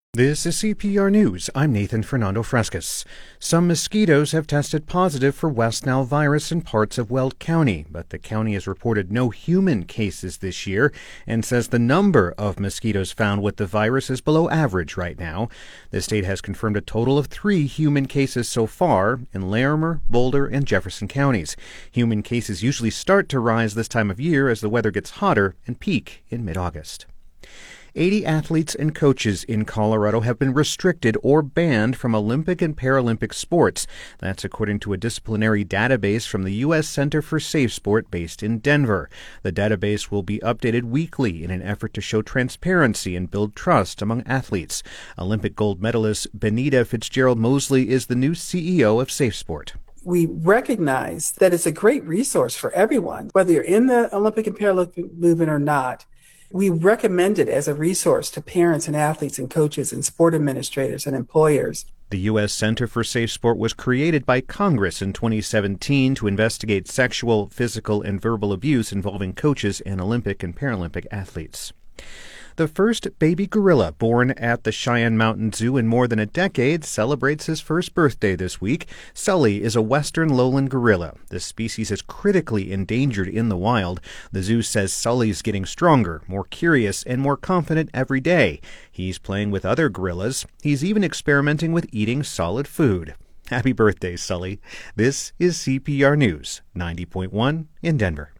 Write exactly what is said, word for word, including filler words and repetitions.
This is C P R News. I'm Nathan Fernando Frescas. Some mosquitoes have tested positive for West Nile virus in parts of Weld County, but the county has reported no human cases this year and says the number of mosquitoes found with the virus is below average right now. The state has confirmed a total of three human cases so far in Larimer, Boulder, and Jefferson counties. Human cases usually start to rise this time of year as the weather gets hotter and peak in mid-August. eighty athletes and coaches in Colorado have been restricted or banned from Olympic and Paralympic sports. That's according to a disciplinary database from the U S Center for Safe Sport based in Denver. The database will be updated weekly in an effort to show transparency and build trust among athletes. Olympic gold medalist Benita Fitzgerald Mosley is the new C E O of Safe Sport. We recognize that it's a great resource for everyone, whether you're in the Olympic and Paralympic movement or not. We recommend it as a resource to parents and athletes and coaches and sport administrators and employers. The U S Center for Safe Sport was created by Congress in twenty seventeen to investigate sexual, physical, and verbal abuse involving coaches and Olympic and Paralympic athletes. The first baby gorilla born at the Cheyenne Mountain Zoo in more than a decade celebrates his first birthday this week. Sully is a western lowland gorilla. The species is critically endangered in the wild. The zoo says Sully's getting stronger, more curious, and more confident every day. He's playing with other gorillas. He's even experimenting with eating solid food. Happy birthday, Sully. This is C P R News, ninety point one in Denver.